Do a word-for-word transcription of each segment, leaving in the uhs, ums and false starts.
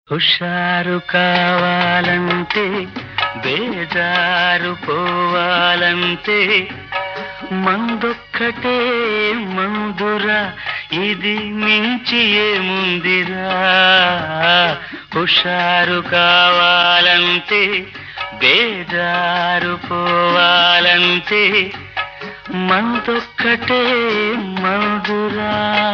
హుషారు కావాలంటే బేజారు పోవాలంటే మందొక్కటే మందురా, ఇది మించి ఏముందిరా. హుషారు కావాలంటే బేజారు పోవాలంటే మందొక్కటే మందురా.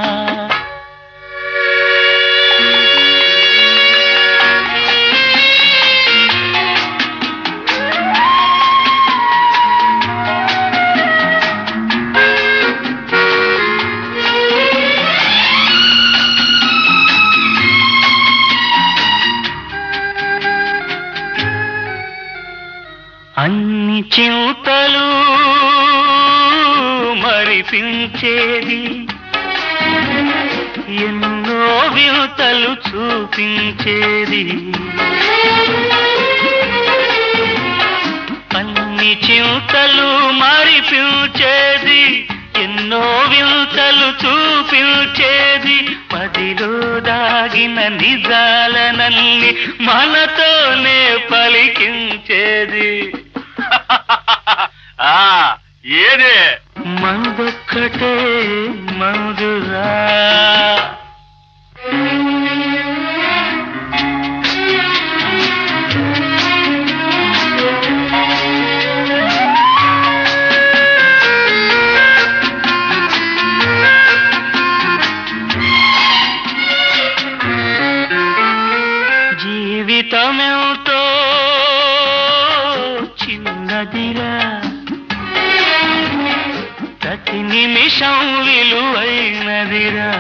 అన్ని చింతలు మరిపించేది, ఎన్నో వింతలు చూపించేది. అన్ని చింతలు మరిపించేది, ఎన్నో వింతలు చూపించేది. మదిలో దాగిన నిజాలనల్ని మనతోనే పలికించేది. ఏదే మందొక్కటే మందురా. జీవితమెంతో చిన్నదిరా, ప్రతి నిమిషం విలువైనదిరా.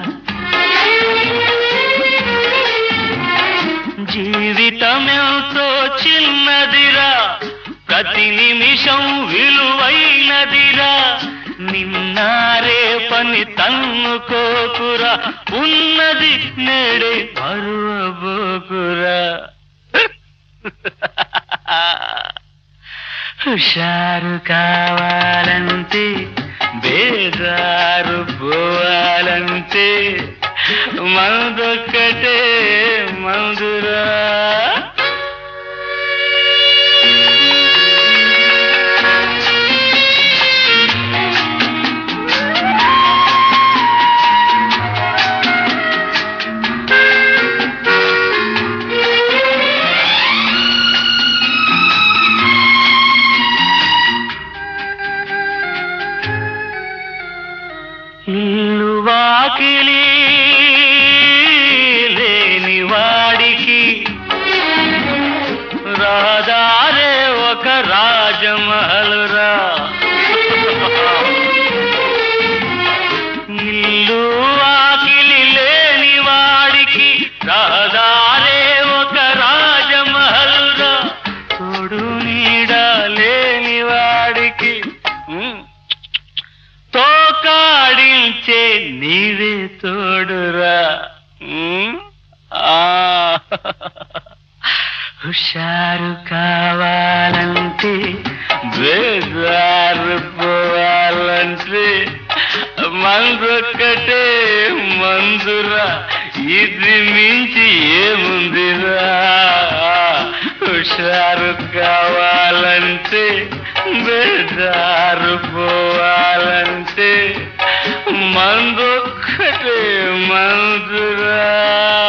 జీవితమెంతో చిన్నదిరా, ప్రతి నిమిషం విలువైనదిరా. నిన్నారే పని తన్నుకోకురా, ఉన్నది నేడే మరువబోకురా. హుషారు కావాలంటే బేజారు పోవాలంటే మందొక్కటే మందురా. ఇల్లు వాకిలి లేని వాడికి రాదారే ఒక రాజమహలురా. ఇల్లు వాకిలి లేని వాడికి రాదారే ఒక రాజమహలురా. తోడు నీడ లేని వాడికి తోకాడించే నీవే తోడురా. హుషారు కావాలంటే బేజారు పోవాలంటే మందొక్కటే మందురా, ఇది మించి ఏముందిరా. హుషారు కావాలంటే బేజారు పోవాలంటే మందొక్కటే మందురా.